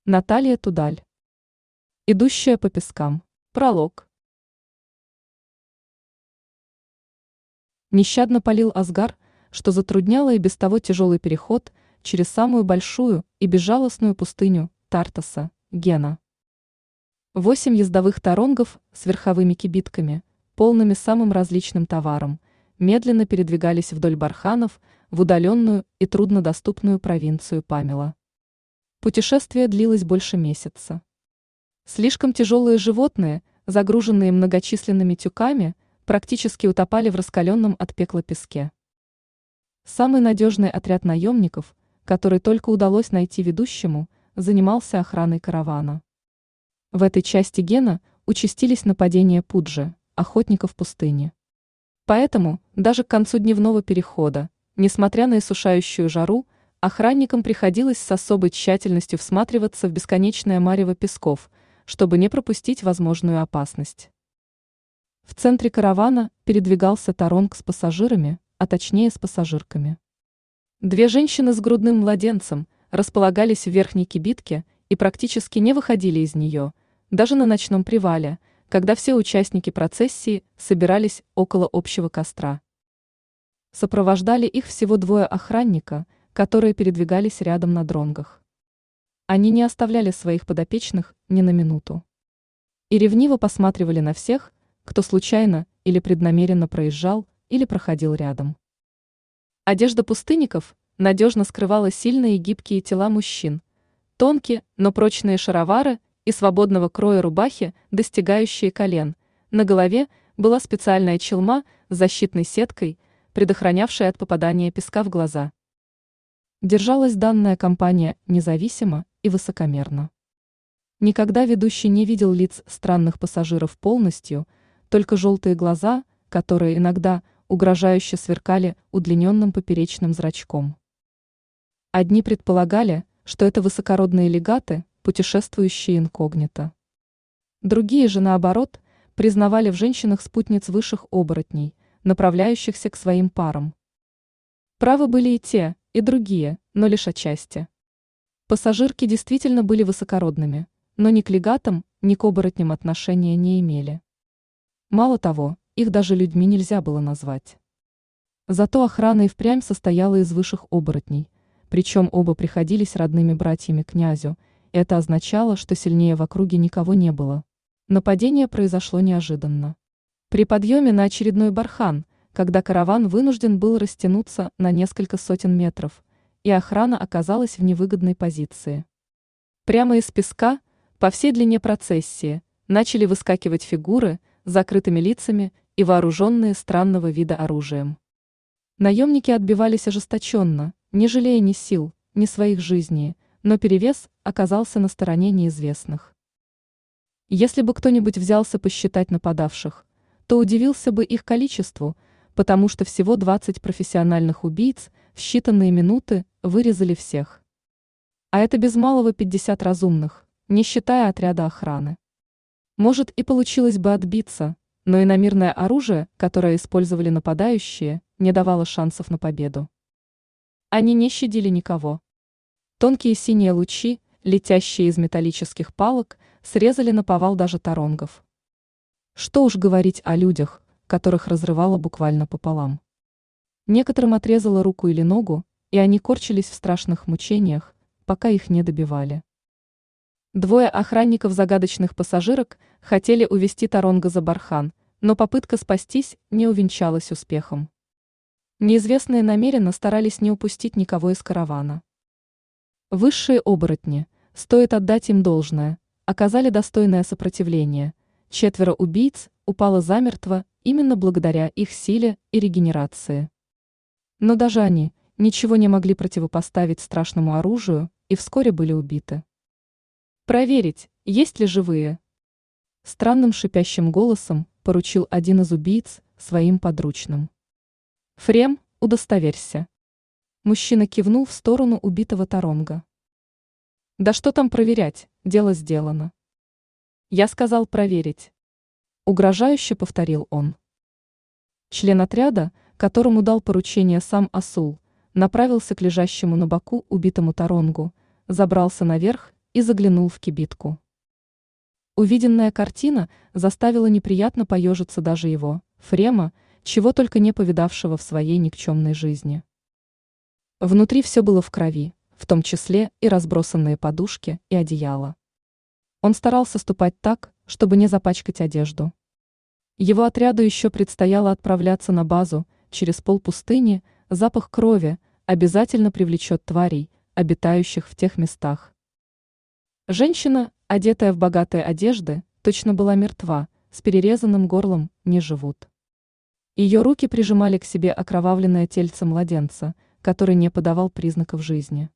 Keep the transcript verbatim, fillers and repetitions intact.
Наталья Тудаль. Идущая по пескам. Пролог. Нещадно палил Асгар, что затрудняло и без того тяжелый переход через самую большую и безжалостную пустыню Тартаса, Гена. Восемь ездовых таронгов с верховыми кибитками, полными самым различным товаром, медленно передвигались вдоль барханов в удаленную и труднодоступную провинцию Памела. Путешествие длилось больше месяца. Слишком тяжелые животные, загруженные многочисленными тюками, практически утопали в раскаленном от пекла песке. Самый надежный отряд наемников, который только удалось найти ведущему, занимался охраной каравана. В этой части Гена участились нападения пуджи, охотников пустыни. Поэтому, даже к концу дневного перехода, несмотря на иссушающую жару, охранникам приходилось с особой тщательностью всматриваться в бесконечное марево песков, чтобы не пропустить возможную опасность. В центре каравана передвигался таронг с пассажирами, а точнее с пассажирками. Две женщины с грудным младенцем располагались в верхней кибитке и практически не выходили из нее, даже на ночном привале, когда все участники процессии собирались около общего костра. Сопровождали их всего двое охранника, которые передвигались рядом на дронгах. Они не оставляли своих подопечных ни на минуту. И ревниво посматривали на всех, кто случайно или преднамеренно проезжал или проходил рядом. Одежда пустынников надежно скрывала сильные и гибкие тела мужчин, тонкие, но прочные шаровары и свободного кроя рубахи, достигающие колен. На голове была специальная челма с защитной сеткой, предохранявшая от попадания песка в глаза. Держалась данная компания независимо и высокомерно. Никогда ведущий не видел лиц странных пассажиров полностью, только желтые глаза, которые иногда угрожающе сверкали удлиненным поперечным зрачком. Одни предполагали, что это высокородные легаты, путешествующие инкогнито. Другие же, наоборот, признавали в женщинах спутниц высших оборотней, направляющихся к своим парам. Правы были и те, и другие, но лишь отчасти. Пассажирки действительно были высокородными, но ни к легатам, ни к оборотням отношения не имели. Мало того, их даже людьми нельзя было назвать. Зато охрана и впрямь состояла из высших оборотней, причем оба приходились родными братьями князю, и это означало, что сильнее в округе никого не было. Нападение произошло неожиданно. При подъеме на очередной бархан, когда караван вынужден был растянуться на несколько сотен метров, и охрана оказалась в невыгодной позиции. Прямо из песка, по всей длине процессии, начали выскакивать фигуры с закрытыми лицами и вооруженные странного вида оружием. Наемники отбивались ожесточенно, не жалея ни сил, ни своих жизней, но перевес оказался на стороне неизвестных. Если бы кто-нибудь взялся посчитать нападавших, то удивился бы их количеству, потому что всего двадцать профессиональных убийц в считанные минуты вырезали всех. А это без малого пятьдесят разумных, не считая отряда охраны. Может, и получилось бы отбиться, но иномирное оружие, которое использовали нападающие, не давало шансов на победу. Они не щадили никого. Тонкие синие лучи, летящие из металлических палок, срезали наповал даже таронгов. Что уж говорить о людях, которых разрывало буквально пополам. Некоторым отрезало руку или ногу, и они корчились в страшных мучениях, пока их не добивали. Двое охранников загадочных пассажирок хотели увести таронга за бархан, но попытка спастись не увенчалась успехом. Неизвестные намеренно старались не упустить никого из каравана. Высшие оборотни, стоит отдать им должное, оказали достойное сопротивление. Четверо убийц упало замертво именно благодаря их силе и регенерации. Но даже они ничего не могли противопоставить страшному оружию и вскоре были убиты. «Проверить, есть ли живые?» Странным шипящим голосом поручил один из убийц своим подручным. «Фрем, удостоверься». Мужчина кивнул в сторону убитого таронга. «Да что там проверять, дело сделано». «Я сказал проверить». Угрожающе повторил он. Член отряда, которому дал поручение сам Асул, направился к лежащему на боку убитому таронгу, забрался наверх и заглянул в кибитку. Увиденная картина заставила неприятно поежиться даже его, Фрема, чего только не повидавшего в своей никчемной жизни. Внутри все было в крови, в том числе и разбросанные подушки и одеяло. Он старался ступать так, чтобы не запачкать одежду. Его отряду еще предстояло отправляться на базу через полпустыни, запах крови обязательно привлечет тварей, обитающих в тех местах. Женщина, одетая в богатые одежды, точно была мертва, с перерезанным горлом не живут. Ее руки прижимали к себе окровавленное тельце младенца, который не подавал признаков жизни.